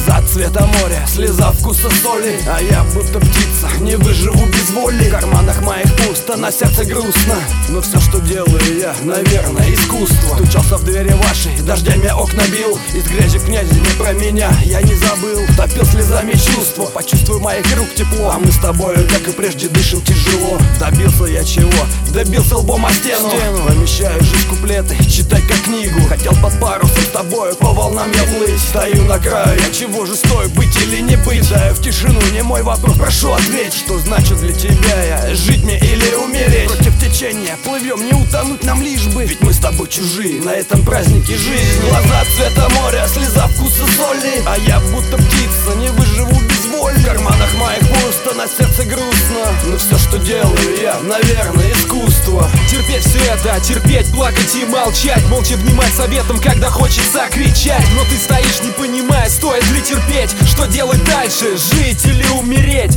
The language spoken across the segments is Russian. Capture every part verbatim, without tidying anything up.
Глаза цвета моря, слеза вкуса соли, а я будто птица, не выживу без воли. В карманах моих пусто, на сердце грустно, но все, что делаю я, наверное, искусство. Стучался в двери вашей, дождями окна бил, из грязи князя не про меня я не забыл. Топил слезами чувства, почувствуй моих рук тепло, а мы с тобою, как и прежде, дышим тяжело. Добился я чего? Добился лбом о стену, стену. Помещаю жизнь куплеты, читай как книгу. Хотел под парусом с тобою, по волнам я плыть. Стою на краю, я чего же стою, быть или не быть? Даю в тишину, не мой вопрос, прошу ответь. Что значит для тебя я, жить мне или умереть? Против течения плывем, не утонуть нам лишь бы, ведь мы с тобой чужие на этом празднике жизни. Глаза цвета моря, слеза вкуса соли, а я будто птица, не выживу без воли. В карманах моих пусто, на сердце грустно, но все, что делаю я, наверное, искусство. Терпеть все это, терпеть, плакать и молчать, молча внимать советам, когда хочется кричать. Но ты стоишь, не понимая, стоит ли терпеть, что делать дальше, жить или умереть.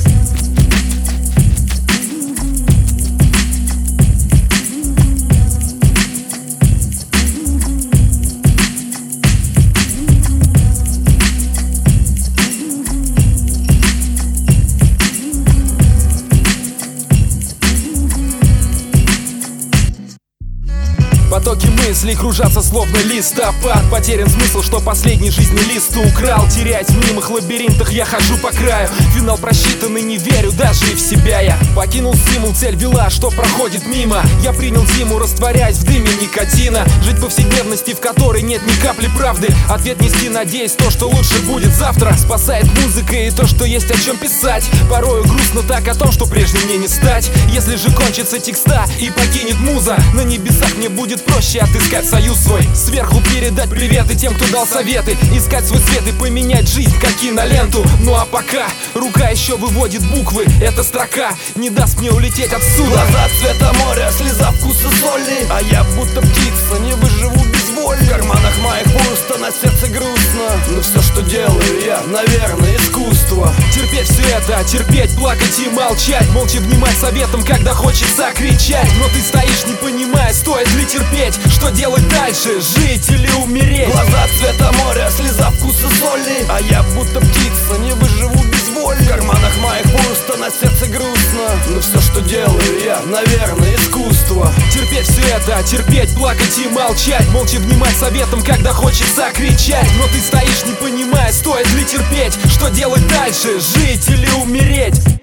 Потоки мыслей кружатся словно листопад. Потерян смысл, что последний жизни лист украл. Терять в мнимых лабиринтах я хожу по краю. Финал просчитанный, не верю даже и в себя я. Покинул стимул, цель вела, что проходит мимо. Я принял зиму, растворяясь в дыме никотина. Жить в повседневности, в которой нет ни капли правды. Ответ нести, надеясь, то, что лучше будет завтра. Спасает музыка и то, что есть о чем писать. Порою грустно так о том, что прежде мне не стать. Если же кончится текста и покинет муза, на небесах мне будет проще отыскать союз свой. Сверху передать приветы тем, кто дал советы. Искать свой свет и поменять жизнь, как киноленту. Ну а пока рука еще выводит буквы. Эта строка не даст мне улететь отсюда. Глаза цвета моря, слеза вкуса соли, а я будто птица, не выживу без воли. В карманах моих пусто, на сердце грустно, но все, что делаю я, наверное, искусство. Терпеть все это, терпеть, плакать и молчать, молча внимать советам, когда хочется кричать. Но ты стоишь, не понимая, стоит ли терпеть, что делать дальше, жить или умереть. Глаза цвета моря, слеза вкуса соли, а я будто птица, не выживу без воли. В карманах моих пусто, на сердце грустно, но все, что делаю я, наверное, искусство. Терпеть все это, терпеть, плакать и молчать, молча внимать советам, когда хочется кричать. Но ты стоишь, не понимая, стоит ли терпеть, что делать дальше, жить или умереть.